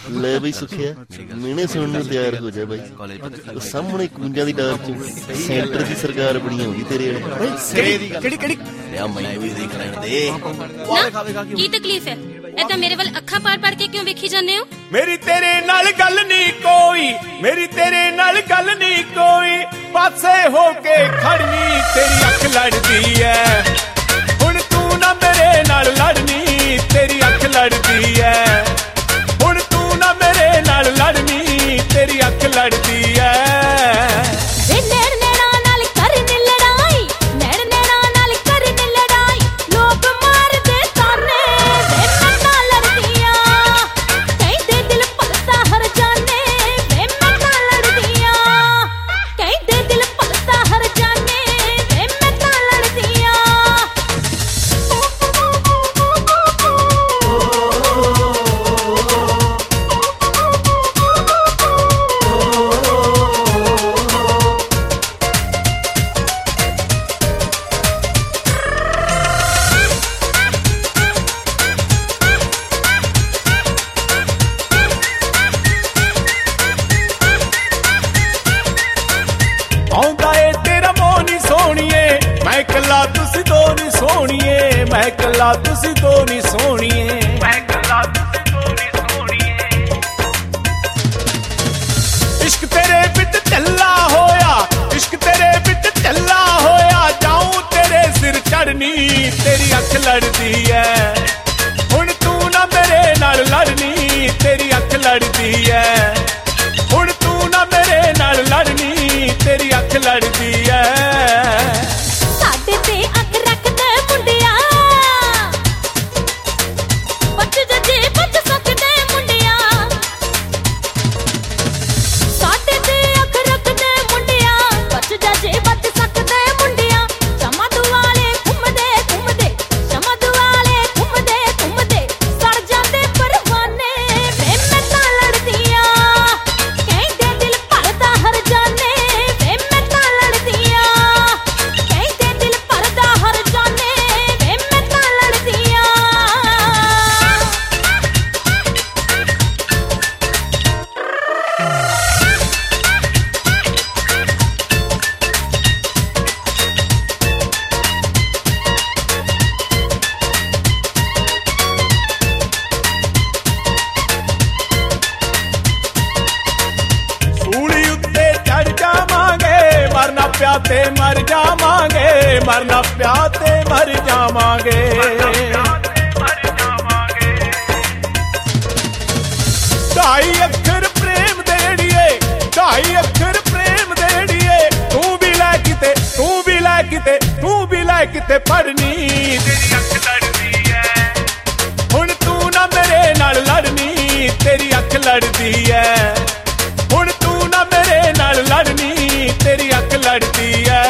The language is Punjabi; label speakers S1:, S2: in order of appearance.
S1: ਲੈ ਬਈ ਸੁਖਿਆ ਮਿਹਣੇ ਸੁਣਨ ਨੂੰ ਤਿਆਰ ਹੋ ਜਾ ਬਾਈ। ਸਾਹਮਣੇ ਕੂੰਜਾਂ ਦੀ ਡਾਰ ਚ ਸੈਂਟਰ ਦੀ ਸਰਕਾਰ ਬਣੀ ਆਉਂਦੀ ਤੇਰੇ
S2: ਕਿਹੜੀ
S1: ਮੈਨੂੰ ਵੀ ਦੇਖ ਲੈਣ ਦੇ।
S3: ਕੀ ਤਕਲੀਫ ਹੈ? ਏਦਾਂ ਮੇਰੇ ਵੱਲ ਅੱਖਾਂ ਪਾੜ ਕੇ ਕਿਉਂ ਵੇਖੀ ਜਾਂਦੇ ਹੋ?
S2: ਮੇਰੀ ਤੇਰੇ ਨਾਲ ਗੱਲ ਨਹੀਂ ਕੋਈ, ਮੇਰੀ ਤੇਰੇ ਨਾਲ ਗੱਲ ਨਹੀਂ ਕੋਈ, ਪਾਸੇ ਹੋ ਕੇ ਖੜਨੀ ਤੇਰੀ ਅੱਖ ਲੜਦੀ ਐ। ਹੁਣ ਤੂੰ ਨਾ ਮੇਰੇ ਨਾਲ ਲੜਨੀ ਤੇਰੀ ਅੱਖ ਲੜਦੀ ਐ। ਹੁਣ ਤੂੰ ਨਾ ਮੇਰੇ ਨਾਲ ਲੜਨੀ ਤੇਰੀ ਅੱਖ ਲੜਦੀ ਐ। ਆਉਂਦਾ ਏ ਤੇਰਾ ਮੋਹ ਨੀ ਸੋਹਣੀਏ, ਮੈਂ ਕੱਲਾ ਤੁਸੀਂ ਦੋ ਨੀ ਸੋਹਣੀਏ, ਮੈਂ ਕੱਲਾ ਤੁਸੀਂ ਦੋ ਨੀ ਸੋਹਣੀਏ, ਮੈਂ ਕੱਲਾ ਤੁਸੀਂ ਦੋ ਨੀ ਸੋਹਣੀਏ। ਇਸ਼ਕ ਤੇਰੇ ਵਿੱਚ ਝੱਲਾ ਹੋਇਆ, ਇਸ਼ਕ ਤੇਰੇ ਵਿੱਚ ਝੱਲਾ ਹੋਇਆ, ਜਾਊਂ ਤੇਰੇ ਸਿਰ ਚੜਨੀ ਤੇਰੀ ਅੱਖ ਲੜਦੀ ਐ। ਹੁਣ ਤੂੰ ਨਾ ਮੇਰੇ ਨਾਲ ਲੜਨੀ ਤੇਰੀ ਅੱਖ ਲੜਦੀ ਐ। ਹੁਣ ਤੂੰ ਨਾ ਮੇਰੇ ਨਾਲ ਲੜਨੀ ਤੇਰੀ ਅੱਖ ਲੜਦੀ ਐ।
S3: ਸਾਡੇ ਤੇ ਅੱਖ ਰੱਖਦੇ ਮੁੰਡਿਆ, ਬੱਚ ਜੇ ਬੱਚ ਸਕਦੇ ਮੁੰਡਿਆ। ਸਾਡੇ ਤੇ ਅੱਖ ਰੱਖਦੇ ਮੁੰਡਿਆ, ਬੱਚ ਜੇ ਬੱਚ ਸਕਦੇ ਮੁੰਡਿਆ। ਚਮਾ ਦੁਆਲੇ ਘੁੰਮਦੇ ਘੁੰਮਦੇ, ਚਮਾ ਦੁਆਲੇ ਘੁੰਮਦੇ ਘੁੰਮਦੇ, ਸੜ ਜਾਂਦੇ ਪਰਵਾਨੇ ਵੇ ਮੈਂ ਤਾਂ ਲੜਦੀਆਂ। ਕਹਿੰਦੇ ਦਿਲ ਭਰਦਾ ਹਰ ਜਾਨੇ ਵੇ ਮੈਂ ਤਾਂ ਲੜਦੀਆਂ। ਕਹਿੰਦੇ ਦਿਲ ਭਰਦਾ ਹਰ ਜਾਨੇ ਵੇ ਮੈਂ ਤਾਂ ਲੜਦੀਆਂ।
S2: ਸੂਲੀ ਉੱਤੇ ਚੜ ਜਾਵਾਂਗੇ, ਮਰਨਾ ਪਿਆ ਤੇ ਮਰ ਜਾਵਾਂਗੇ, ਮਰਨਾ ਪਿਆ ਤੇ ਮਰ ਜਾਵਾਂਗੇ। ਢਾਈ ਅੱਖਰ ਪ੍ਰੇਮ ਦੇੜੀਏ, ਢਾਈ ਅੱਖਰ ਪ੍ਰੇਮ ਦੇੜੀਏ, ਤੂੰ ਵੀ ਲੈ ਕਿਤੇ, ਤੂੰ ਵੀ ਲੈ ਕਿਤੇ, ਤੂੰ ਵੀ ਲੈ ਕਿਤੇ ਪੜਨੀ ਤੇਰੀ ਅੱਖ ਲੜਦੀ ਐ। ਹੁਣ ਤੂੰ ਨਾ ਮੇਰੇ ਨਾਲ ਲੜਨੀ ਤੇਰੀ ਅੱਖ ਲੜਦੀ ਐ। ਹੁਣ ਤੂੰ ਨਾ ਮੇਰੇ ਨਾਲ ਲੜਨੀ ਤੇਰੀ ਅੱਖ ਲੜਦੀ ਐ।